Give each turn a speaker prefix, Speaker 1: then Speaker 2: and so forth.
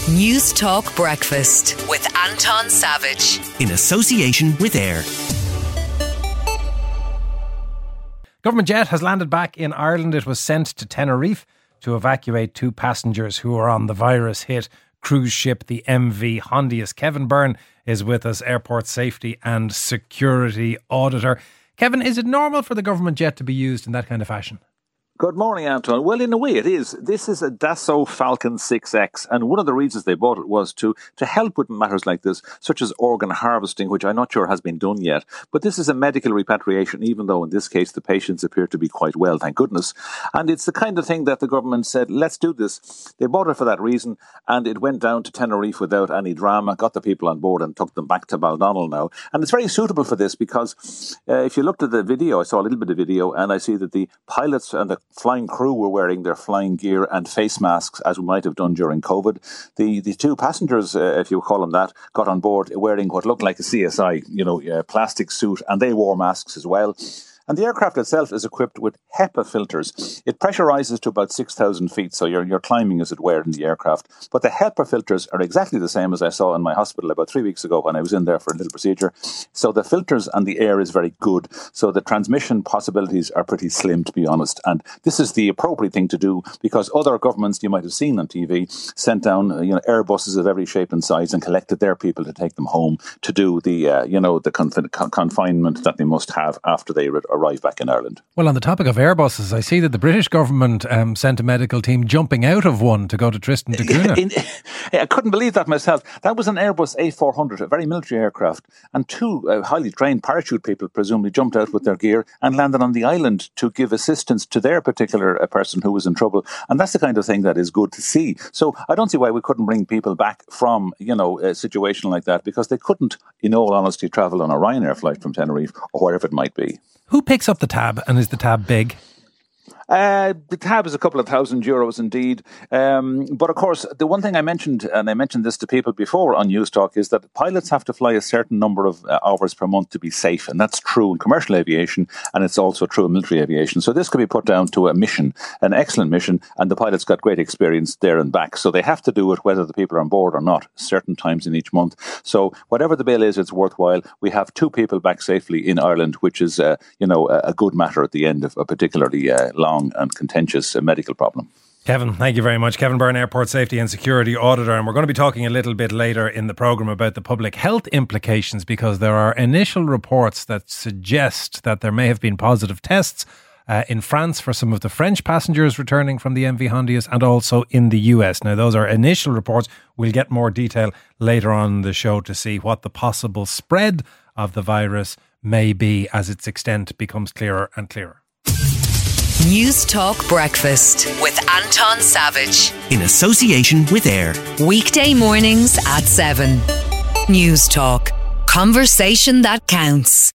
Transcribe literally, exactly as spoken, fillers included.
Speaker 1: News Talk Breakfast with Anton Savage.
Speaker 2: In association with AIR.
Speaker 3: Government jet has landed back in Ireland. It was sent to Tenerife to evacuate two passengers who were on the virus-hit cruise ship, the M V Hondius. Kevin Byrne is with us, Airport Safety and Security Auditor. Kevin, is it normal for the government jet to be used in that kind of fashion?
Speaker 4: Good morning, Anton. Well, in a way it is. This is a Dassault Falcon six X, and one of the reasons they bought it was to, to help with matters like this, such as organ harvesting, which I'm not sure has been done yet. But this is a medical repatriation, even though in this case the patients appear to be quite well, thank goodness. And it's the kind of thing that the government said, let's do this. They bought it for that reason, and it went down to Tenerife without any drama, got the people on board and took them back to Baldonnel now. And it's very suitable for this because uh, if you looked at the video, I saw a little bit of video, and I see that the pilots and the flying crew were wearing their flying gear and face masks, as we might have done during COVID. The the two passengers, uh, if you call them that, got on board wearing what looked like a C S I, you know, uh, plastic suit, and they wore masks as well. And the aircraft itself is equipped with HEPA filters. It pressurizes to about six thousand feet, so you're, you're climbing, as it were, in the aircraft. But the HEPA filters are exactly the same as I saw in my hospital about three weeks ago when I was in there for a little procedure. So the filters and the air is very good. So the transmission possibilities are pretty slim, to be honest. And this is the appropriate thing to do because other governments you might have seen on T V sent down uh, you know, Airbuses of every shape and size and collected their people to take them home to do the, uh, you know, the conf- con- confinement that they must have after they re- arrive back in Ireland.
Speaker 3: Well, on the topic of Airbuses, I see that the British government um, sent a medical team jumping out of one to go to Tristan da Cunha.
Speaker 4: In, I couldn't believe that myself. That was an Airbus A four hundred, a very military aircraft, and two uh, highly trained parachute people presumably jumped out with their gear and landed on the island to give assistance to their particular uh, person who was in trouble. And that's the kind of thing that is good to see. So I don't see why we couldn't bring people back from, you know, a situation like that, because they couldn't, in all honesty, travel on a Ryanair flight from Tenerife or wherever it might be.
Speaker 3: Who picks up the tab, and is the tab big?
Speaker 4: Uh, the tab is a couple of thousand euros indeed. Um, but of course, the one thing I mentioned, and I mentioned this to people before on News Talk, is that pilots have to fly a certain number of uh, hours per month to be safe. And that's true in commercial aviation, and it's also true in military aviation. So this could be put down to a mission, an excellent mission, and the pilots got great experience there and back. So they have to do it whether the people are on board or not, certain times in each month. So whatever the bill is, it's worthwhile. We have two people back safely in Ireland, which is, uh, you know, a, a good matter at the end of a particularly uh, long and contentious uh, medical problem.
Speaker 3: Kevin, thank you very much. Kevin Byrne, Airport Safety and Security Auditor. And we're going to be talking a little bit later in the programme about the public health implications, because there are initial reports that suggest that there may have been positive tests uh, in France for some of the French passengers returning from the M V Hondius, and also in the U S. Now, those are initial reports. We'll get more detail later on the show to see what the possible spread of the virus may be as its extent becomes clearer and clearer.
Speaker 1: News Talk Breakfast with Anton Savage.
Speaker 2: In association with AIR.
Speaker 1: Weekday mornings at seven. News Talk. Conversation that counts.